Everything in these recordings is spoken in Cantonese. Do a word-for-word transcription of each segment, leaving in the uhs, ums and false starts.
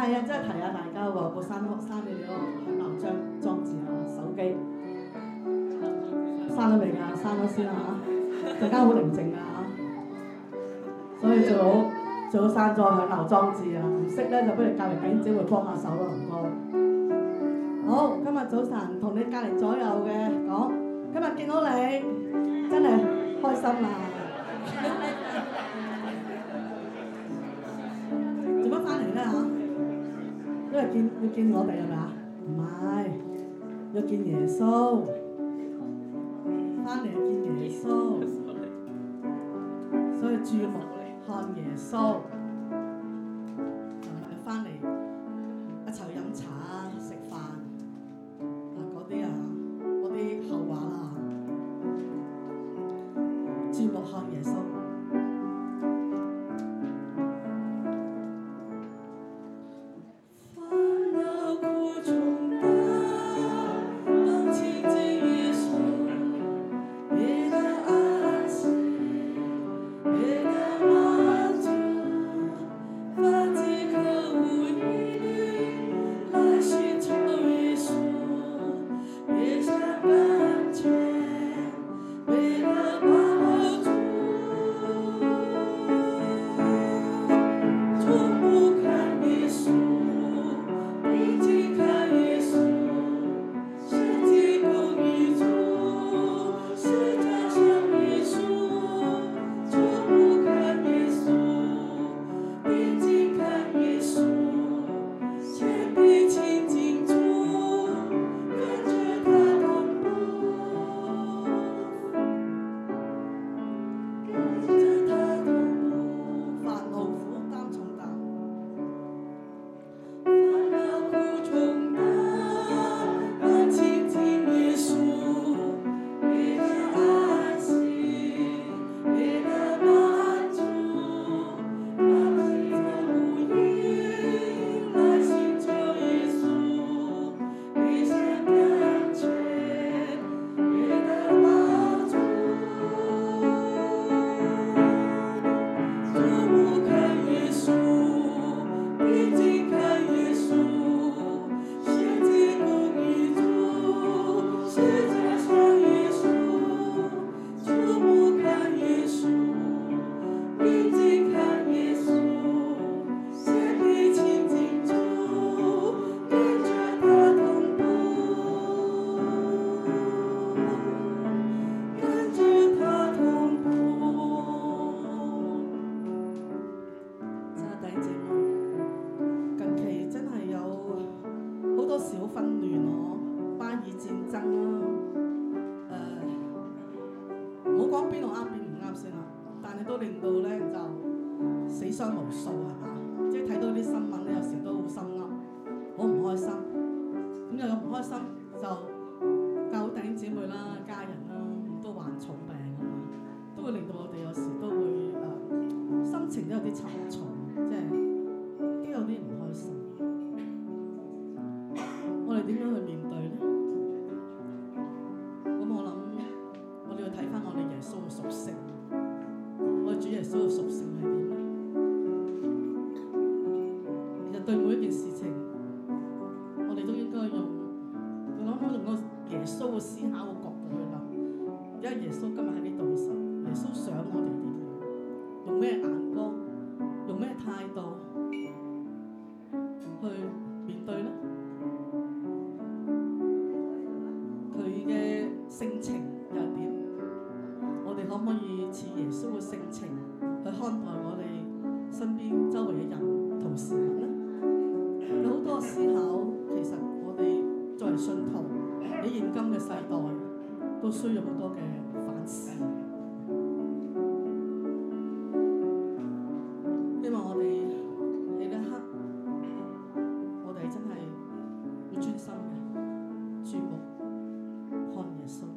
係啊，真係提下大家喎，個山山你哋嗰個響樓裝裝置啊，手機閂咗未㗎？閂咗先啦嚇，陣間好寧靜㗎嚇，所以最好最好閂咗響樓裝置啊，唔識咧就不如隔離弟兄姊妹幫下手咯，唔該。好，今日早晨同你隔離左右嘅講，今日見到你真係開心啦！做乜翻嚟咧嚇？因為見要見我哋係咪啊？唔係，要見耶穌。翻嚟見耶穌，所以注目看耶穌，同埋翻嚟一齊飲茶啊、食飯啊嗰啲啊，嗰啲後話啦。注目看耶穌。都需要好多嘅反思，希望我哋喺呢一刻，我哋真係要專心嘅注目看耶穌。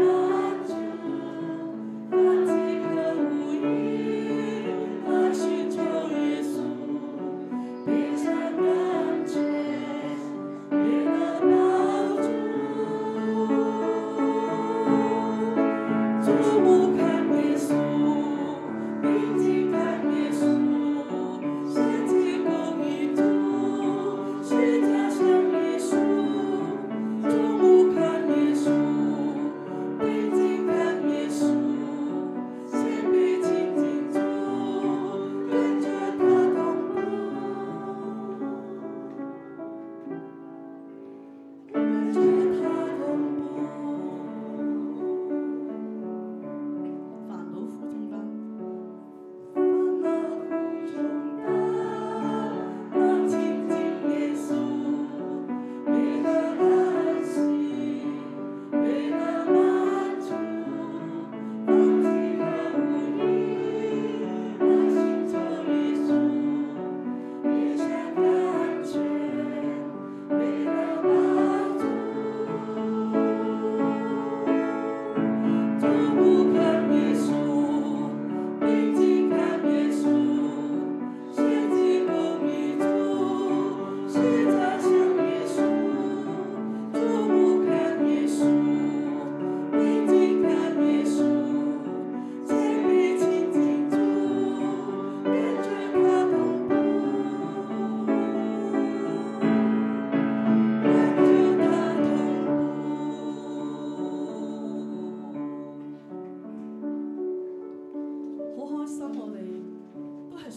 去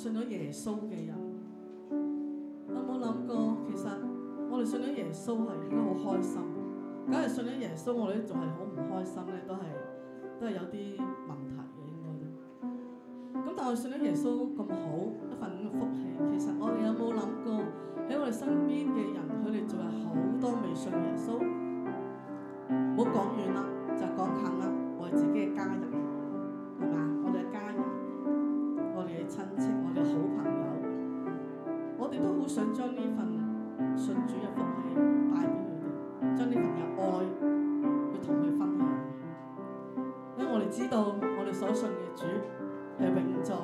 信咗耶穌嘅人，有冇諗過其實我哋信咗耶穌係應該好開心？梗係信咗耶穌，我哋都仲係好唔開心咧，都係都係有啲問題嘅應該都。咁但係我信咗耶穌咁好一份咁嘅福氣，其實我哋有冇諗過喺我哋身邊嘅人，佢哋仲有好多未信耶穌？唔好講遠啦，就講近啦，我哋自己嘅家人，係嘛？我哋嘅家人，我哋嘅親戚，我哋嘅好朋友，我哋都好想將呢份信主嘅福氣帶俾佢哋，將呢份嘅愛去同佢分享。因為我哋知道我哋所信嘅主係永在、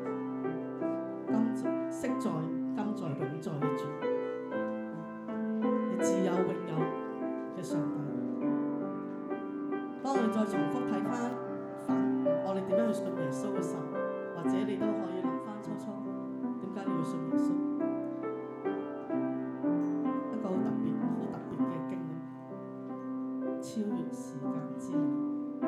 今在、昔在、今在、永在嘅主，係自有永有嘅上帝。當我哋再重複睇翻翻我哋點樣去信耶穌嘅時候，或者你都可以諗翻初初點解你要信耶穌，一個好特別、好特別嘅經歷，超越時間之流。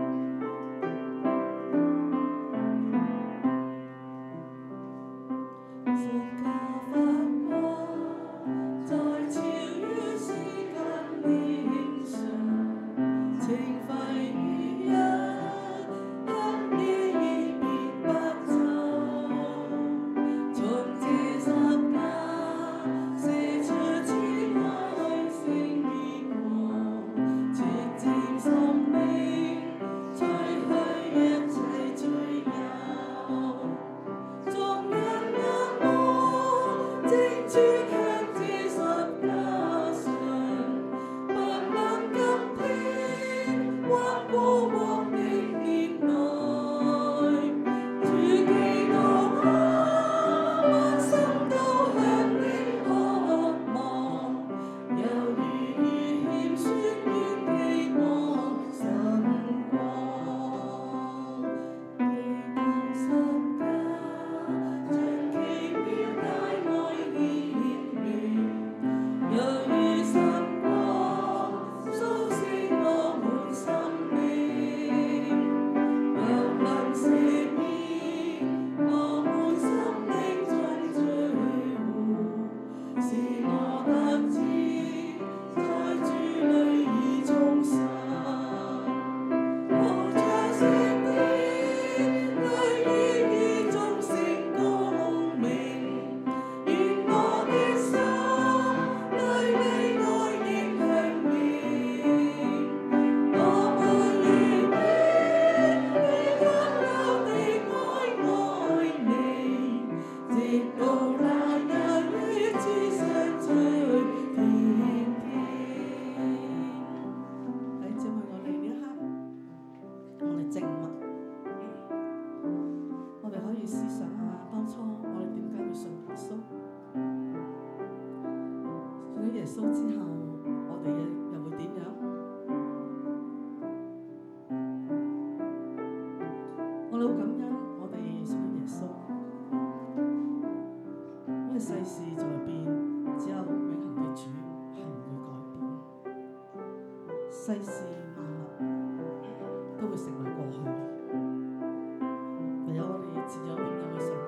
世事萬物都會成為過去，唯有我哋自有永有嘅上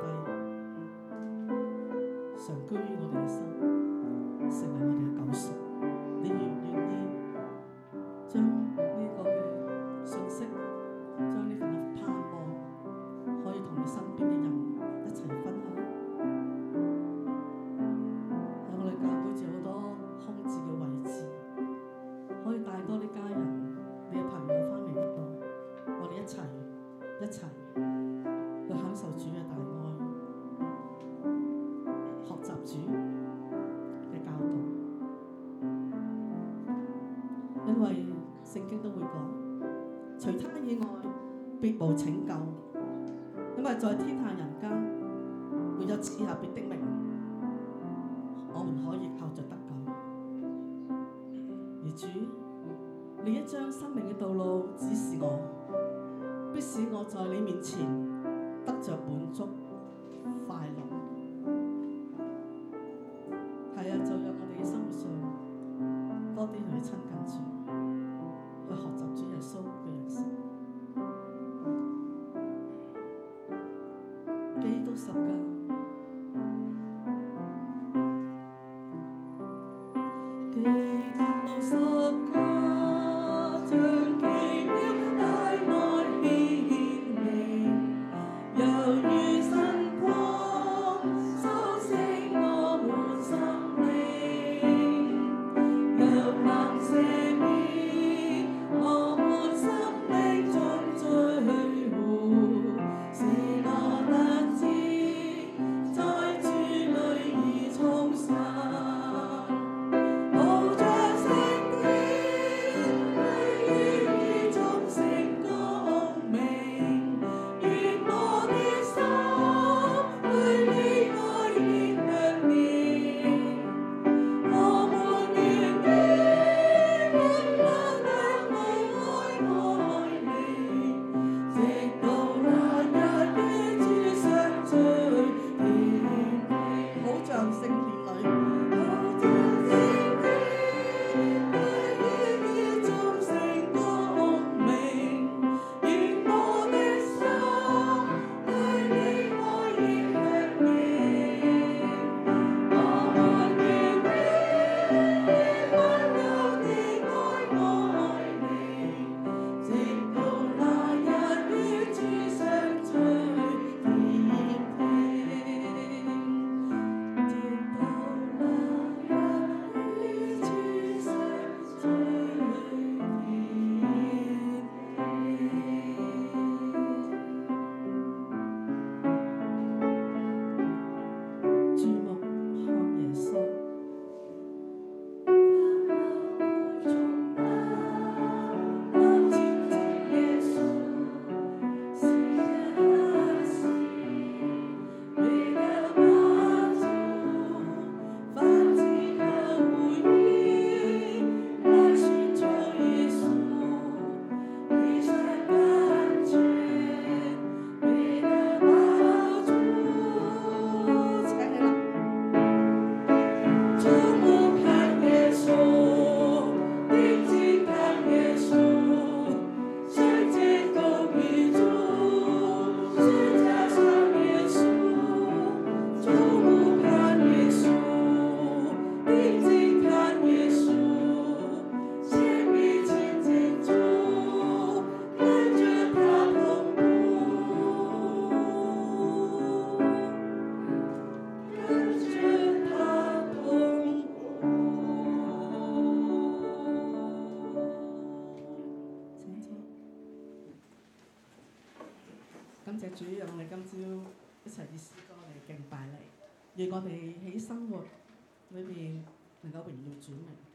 帝常居於我哋嘅心，成為我哋嘅救贖。你願唔願意將呢個嘅信息，將呢份嘅盼望，可以同你身邊嘅人一齊分享？喺我哋教會仲有好多空置嘅位置，可以帶多啲家人、你嘅朋友翻嚟呢度，我哋一齊一齊去享受主嘅大愛，學習主嘅教導。因為聖經都會講，除他以外，別無拯救。因為在天下人間，沒有賜下別的名，我們可以靠着得救。而主，你一將生命嘅道路指示我，必使我在你面前得着滿足快樂。係啊，就讓我哋嘅生活上多啲去親近主，去學習主耶穌嘅樣式。基督十架主，讓我哋今朝一齊以詩歌嚟敬拜你，願我哋喺生活裏面能夠榮耀主名。